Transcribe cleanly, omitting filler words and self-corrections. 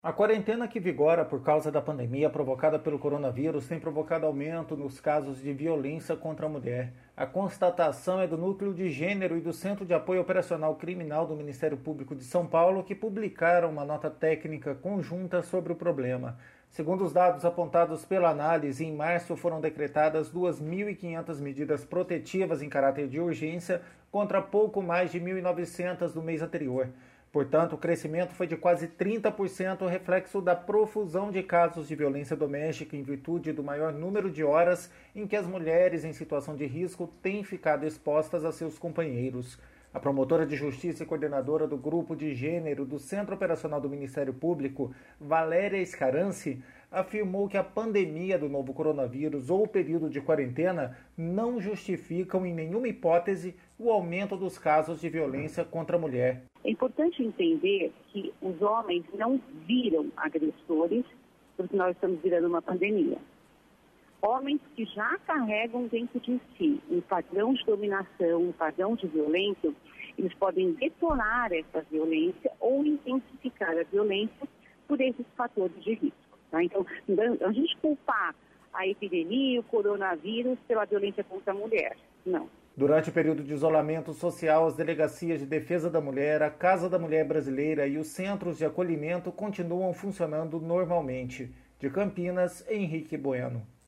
A quarentena que vigora por causa da pandemia provocada pelo coronavírus tem provocado aumento nos casos de violência contra a mulher. A constatação é do Núcleo de Gênero e do Centro de Apoio Operacional Criminal do Ministério Público de São Paulo, que publicaram uma nota técnica conjunta sobre o problema. Segundo os dados apontados pela análise, em março foram decretadas 2.500 medidas protetivas em caráter de urgência contra pouco mais de 1.900 do mês anterior. Portanto, o crescimento foi de quase 30%, reflexo da profusão de casos de violência doméstica em virtude do maior número de horas em que as mulheres em situação de risco têm ficado expostas a seus companheiros. A promotora de justiça e coordenadora do Grupo de Gênero do Centro Operacional do Ministério Público, Valéria Scaranci, afirmou que a pandemia do novo coronavírus ou o período de quarentena não justificam em nenhuma hipótese o aumento dos casos de violência contra a mulher. É importante entender que os homens não viram agressores porque nós estamos virando uma pandemia. Homens que já carregam dentro de si um padrão de dominação, um padrão de violência, eles podem detonar essa violência ou intensificar a violência por esses fatores de risco. Tá? Então, a gente culpar a epidemia, o coronavírus pela violência contra a mulher, não. Durante o período de isolamento social, as delegacias de defesa da mulher, a Casa da Mulher Brasileira e os centros de acolhimento continuam funcionando normalmente. De Campinas, Henrique Bueno.